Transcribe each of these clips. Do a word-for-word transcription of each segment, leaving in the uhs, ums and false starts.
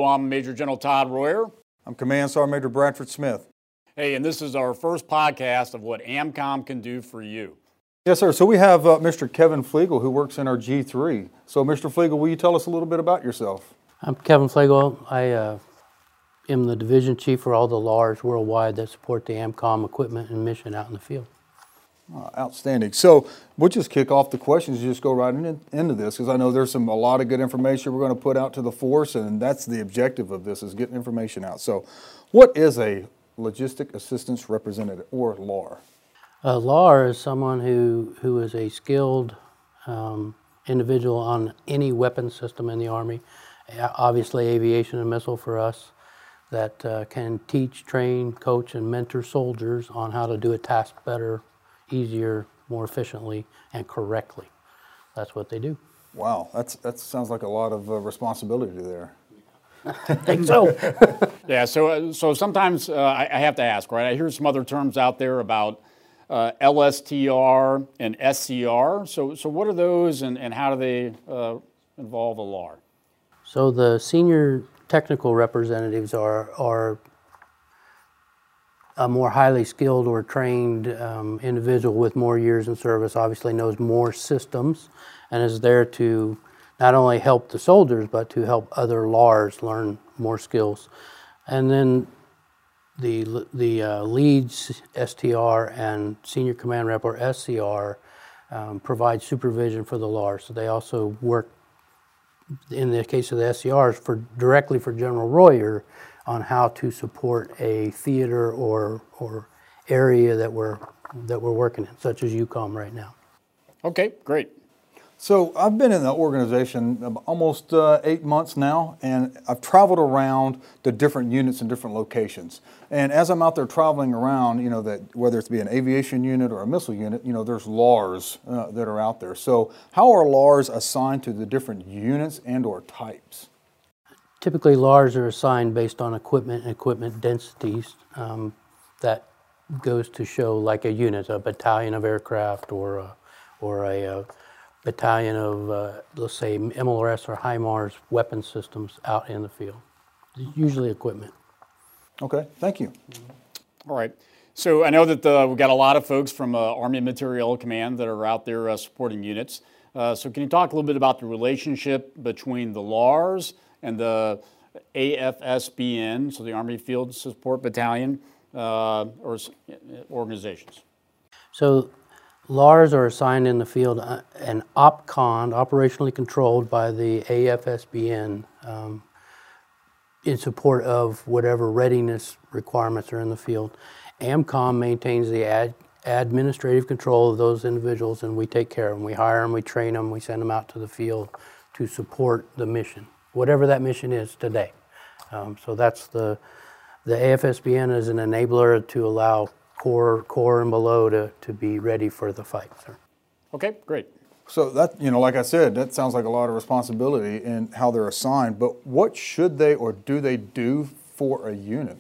I'm Major General Todd Royer. I'm Command Sergeant Major Bradford Smith. Hey, and this is our first podcast of what AMCOM can do for you. Yes, sir. So we have uh, Mister Kevin Flegel, who works in our G three. So, Mister Flegel, will you tell us a little bit about yourself? I'm Kevin Flegel. I uh, am the division chief for all the L A Rs worldwide that support the AMCOM equipment and mission out in the field. Uh, outstanding. So we'll just kick off the questions, just go right in, into this, because I know there's some a lot of good information we're going to put out to the force, and that's the objective of this, is getting information out. So what is a Logistic Assistance Representative, or L A R? A L A R is someone who, who is a skilled um, individual on any weapon system in the Army, obviously aviation and missile for us, that uh, can teach, train, coach, and mentor soldiers on how to do a task better, easier, more efficiently, and correctly. That's what they do. Wow, that's that sounds like a lot of uh, responsibility there. I think so. Yeah, so uh, so sometimes uh, I, I have to ask, right? I hear some other terms out there about uh, L S T R and S C R. So so what are those, and, and how do they uh, involve a L A R? So the senior technical representatives are are a more highly skilled or trained um, individual with more years in service, obviously knows more systems, and is there to not only help the soldiers, but to help other L A Rs learn more skills. And then the, the uh, leads, S T R, and Senior Command Rep, or S C R, um, provide supervision for the L A Rs. So they also work, in the case of the S C Rs, for directly for General Royer, on how to support a theater or or area that we're that we're working in, such as EUCOM right now. Okay, great. So I've been in the organization almost uh, eight months now, and I've traveled around to different units in different locations. And as I'm out there traveling around, you know, that whether it's be an aviation unit or a missile unit, you know, there's L A Rs uh, that are out there. So how are L A Rs assigned to the different units and or types? Typically, L A Rs are assigned based on equipment and equipment densities. Um, that goes to show like a unit, a battalion of aircraft, or a, or a, a battalion of, uh, let's say, M L R S or HIMARS weapon systems out in the field. Usually equipment. Okay, thank you. All right. So I know that uh, we've got a lot of folks from uh, Army Materiel Command that are out there uh, supporting units. Uh, so can you talk a little bit about the relationship between the L A Rs and the A F S B N, so the Army Field Support Battalion, uh, or organizations? So L A Rs are assigned in the field uh, and OPCON, operationally controlled by the A F S B N, um, in support of whatever readiness requirements are in the field. AMCOM maintains the ad administrative control of those individuals, and we take care of them. We hire them, we train them, we send them out to the field to support the mission, whatever that mission is today. Um, so that's the, the A F S B N is an enabler to allow Corps, Corps and below to, to be ready for the fight, sir. Okay, great. So that, you know, like I said, that sounds like a lot of responsibility in how they're assigned, but what should they or do they do for a unit?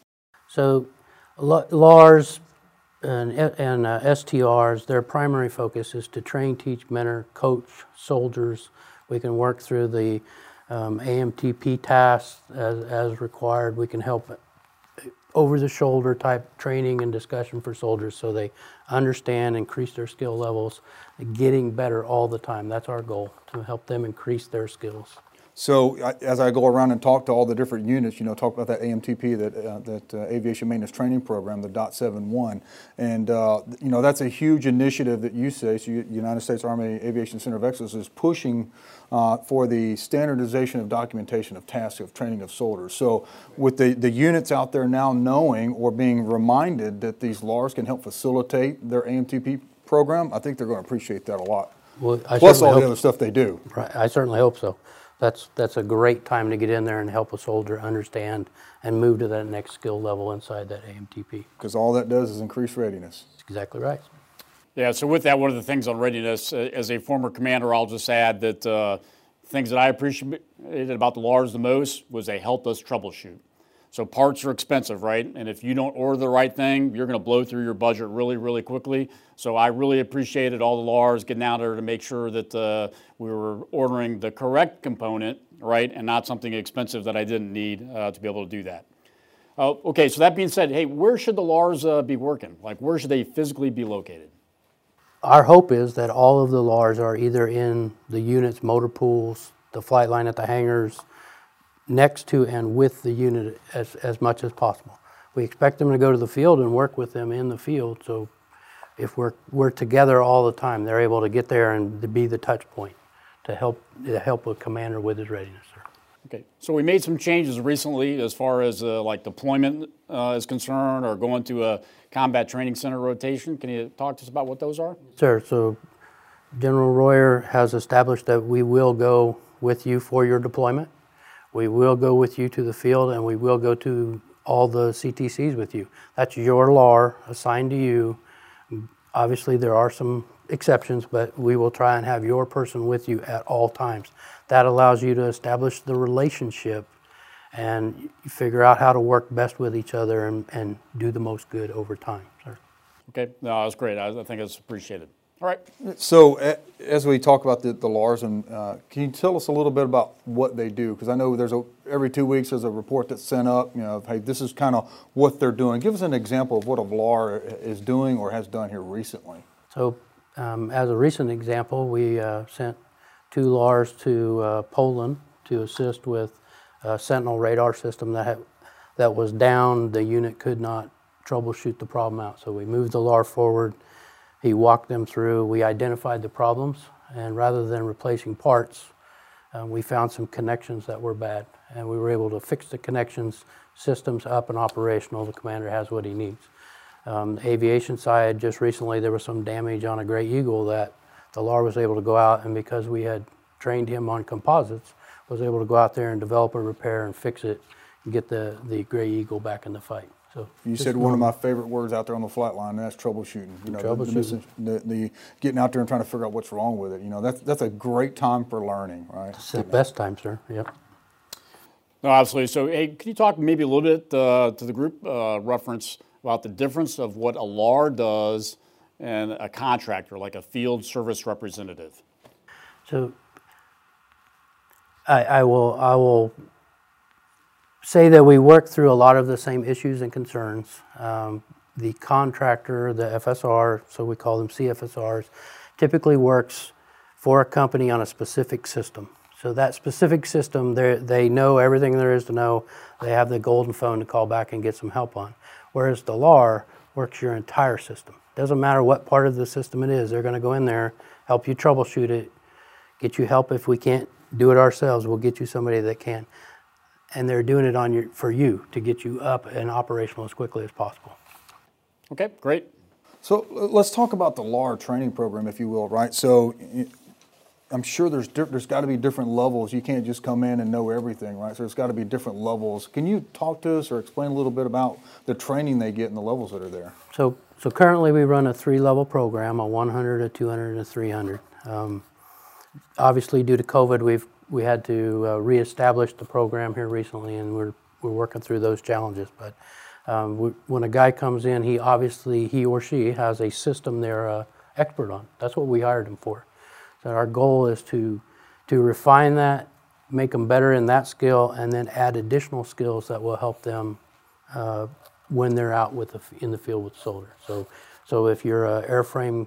So L A Rs and, and uh, S T Rs, their primary focus is to train, teach, mentor, coach soldiers. We can work through the um, A M T P tasks as, as required. We can help over-the-shoulder type training and discussion for soldiers so they understand, increase their skill levels, getting better all the time. That's our goal, to help them increase their skills. So I, as I go around and talk to all the different units, you know, talk about that A M T P, that uh, that uh, Aviation Maintenance Training Program, the dot seven one, and uh, you know, that's a huge initiative that you say. So you, United States Army Aviation Center of Excellence is pushing uh, for the standardization of documentation of tasks of training of soldiers. So with the the units out there now knowing or being reminded that these L A Rs can help facilitate their A M T P program, I think they're going to appreciate that a lot. Well, I Plus all the hope, other stuff they do. Right, I certainly hope so. That's, that's a great time to get in there and help a soldier understand and move to that next skill level inside that A M T P. Because all that does is increase readiness. That's exactly right. Yeah, so with that, one of the things on readiness, uh, as a former commander, I'll just add that uh, things that I appreciated about the L A Rs the most was they helped us troubleshoot. So parts are expensive, right? And if you don't order the right thing, you're going to blow through your budget really, really quickly. So I really appreciated all the L A Rs getting out there to make sure that uh, we were ordering the correct component right, and not something expensive that I didn't need uh, to be able to do that. Uh, okay, so that being said, hey, where should the L A Rs uh, be working? Like, where should they physically be located? Our hope is that all of the L A Rs are either in the unit's motor pools, the flight line at the hangars, next to and with the unit as, as much as possible. We expect them to go to the field and work with them in the field, so if we're, we're together all the time, they're able to get there and to be the touch point to help, to help a commander with his readiness, sir. Okay, so we made some changes recently as far as uh, like deployment uh, is concerned, or going to a combat training center rotation. Can you talk to us about what those are? Sir, so General Royer has established that we will go with you for your deployment. We will go with you to the field, and we will go to all the C T Cs with you. That's your L A R assigned to you. Obviously, there are some exceptions, but we will try and have your person with you at all times. That allows you to establish the relationship and figure out how to work best with each other and, and do the most good over time, sir. Okay, no, that's great. I, I think it's appreciated. All right. So uh, as we talk about the, the L A Rs, and uh, can you tell us a little bit about what they do? Because I know there's a, every two weeks there's a report that's sent up, you know, of, hey, this is kind of what they're doing. Give us an example of what a L A R is doing or has done here recently. So um, as a recent example, we uh, sent two L A Rs to uh, Poland to assist with a Sentinel radar system that, had, that was down. The unit could not troubleshoot the problem out. So we moved the L A R forward. He walked them through, we identified the problems, and rather than replacing parts, uh, we found some connections that were bad, and we were able to fix the connections, systems up and operational. The commander has what he needs. Um, the aviation side, just recently there was some damage on a Gray Eagle that the L A R was able to go out, and because we had trained him on composites, was able to go out there and develop a repair and fix it and get the, the Gray Eagle back in the fight. So you said one of my favorite words out there on the flight line, and that's troubleshooting. You know, troubleshooting. The, the, the getting out there and trying to figure out what's wrong with it. You know, that's that's a great time for learning, right? It's the best time, sir. Yep. No, absolutely. So, hey, can you talk maybe a little bit uh, to the group uh, reference about the difference of what a L A R does and a contractor, like a field service representative? So I, I will I will say that we work through a lot of the same issues and concerns. Um, the contractor, the F S R, so we call them C F S Rs, typically works for a company on a specific system. So that specific system, they know everything there is to know. They have the golden phone to call back and get some help on. Whereas the L A R works your entire system. Doesn't matter what part of the system it is. They're going to go in there, help you troubleshoot it, get you help. If we can't do it ourselves, we'll get you somebody that can. And they're doing it on your, for you to get you up and operational as quickly as possible. Okay, great. So let's talk about the L A R training program, if you will, right? So I'm sure there's there's got to be different levels. You can't just come in and know everything, right? So there's got to be different levels. Can you talk to us or explain a little bit about the training they get and the levels that are there? So so currently we run a three-level program, a one hundred, a two hundred, and a three hundred. Um, obviously, due to COVID, we've we had to uh, reestablish the program here recently, and we're we're working through those challenges. But um, we, when a guy comes in, he obviously he or she has a system they're uh, expert on. That's what we hired him for. So our goal is to to refine that, make them better in that skill, and then add additional skills that will help them uh, when they're out with the, in the field with the soldier. So so if you're an airframe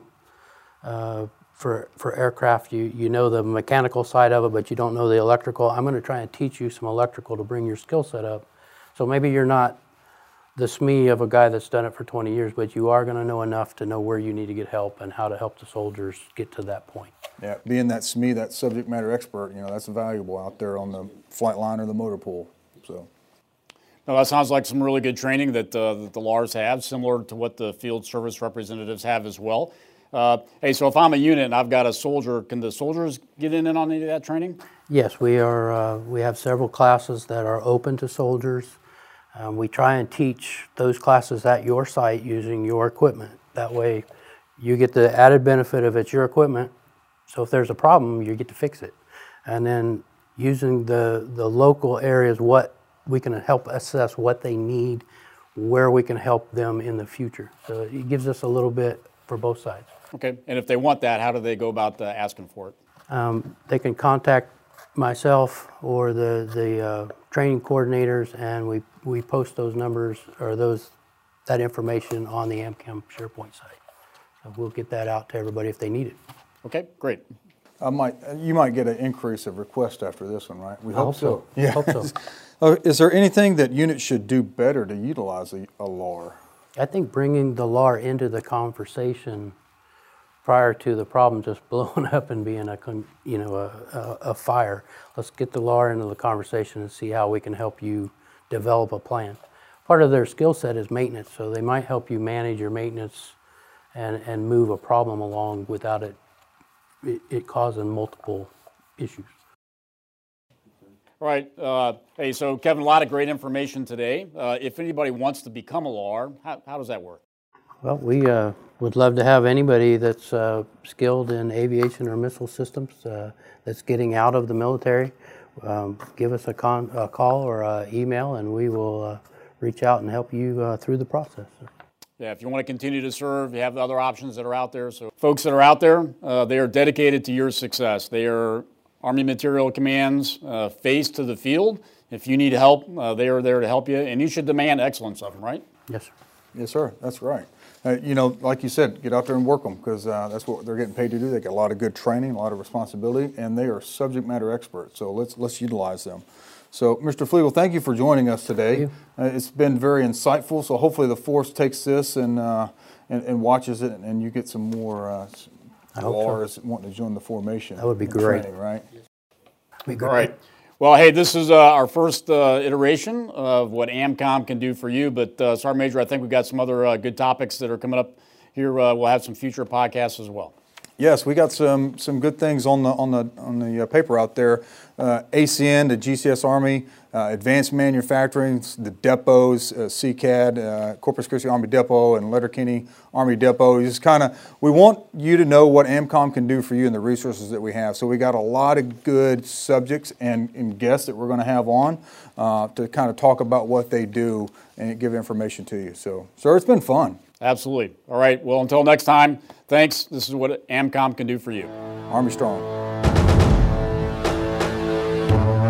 uh, For, for aircraft, you, you know the mechanical side of it, but you don't know the electrical. I'm going to try and teach you some electrical to bring your skill set up. So maybe you're not the S M E of a guy that's done it for twenty years, but you are going to know enough to know where you need to get help and how to help the soldiers get to that point. Yeah, being that S M E, that subject matter expert, you know, that's valuable out there on the flight line or the motor pool. So. No, that sounds like some really good training that, uh, that the L A Rs have, similar to what the field service representatives have as well. Uh, hey, so if I'm a unit and I've got a soldier, can the soldiers get in and on any of that training? Yes, we are. Uh, we have several classes that are open to soldiers. Um, we try and teach those classes at your site using your equipment. That way, you get the added benefit of it's your equipment. So if there's a problem, you get to fix it. And then using the the local areas, what we can help assess what they need, where we can help them in the future. So it gives us a little bit for both sides. Okay, and if they want that, how do they go about uh, asking for it? Um, they can contact myself or the the uh, training coordinators, and we we post those numbers or those that information on the AmCam SharePoint site. So we'll get that out to everybody if they need it. Okay, great. I might, you might get an increase of requests after this one, right? We I hope so. Yeah. Hope so. Uh, Is there anything that units should do better to utilize a, a L A R? I think bringing the L A R into the conversation prior to the problem just blowing up and being a con- you know a, a, a fire. Let's get the L A R into the conversation and see how we can help you develop a plan. Part of their skill set is maintenance, so they might help you manage your maintenance and, and move a problem along without it, it, it causing multiple issues. All right. Uh, hey, so Kevin, a lot of great information today. Uh, if anybody wants to become a L A R, how, how does that work? Well, we uh, would love to have anybody that's uh, skilled in aviation or missile systems uh, that's getting out of the military. Um, give us a, con- a call or an email, and we will uh, reach out and help you uh, through the process. Yeah, if you want to continue to serve, you have the other options that are out there. So folks that are out there, uh, they are dedicated to your success. They are Army Material Command's uh, face to the field. If you need help, uh, they are there to help you, and you should demand excellence of them, right? Yes, sir. Yes, sir. That's right. Uh, you know, like you said, get out there and work them because uh, that's what they're getting paid to do. They get a lot of good training, a lot of responsibility, and they are subject matter experts. So let's let's utilize them. So, Mister Flegel, thank you for joining us today. Uh, it's been very insightful. So hopefully the force takes this and uh, and, and watches it, and you get some more uh, L A Rs wanting to join the formation. That would be and great. Training, right? Be great. All right. Well, hey, this is uh, our first uh, iteration of what AmCom can do for you. But uh, Sergeant Major, I think we've got some other uh, good topics that are coming up here. Uh, we'll have some future podcasts as well. Yes, we got some some good things on the on the on the uh, paper out there. Uh, A C N, the G C S Army, uh, Advanced Manufacturing, the depots, uh, C C A D, uh, Corpus Christi Army Depot, and Letterkenny Army Depot. It's just kind of, we want you to know what AmCom can do for you and the resources that we have. So we got a lot of good subjects and, and guests that we're going to have on uh, to kind of talk about what they do and give information to you. So, sir, it's been fun. Absolutely. All right. Well, until next time, thanks. This is what AmCom can do for you. Army Strong.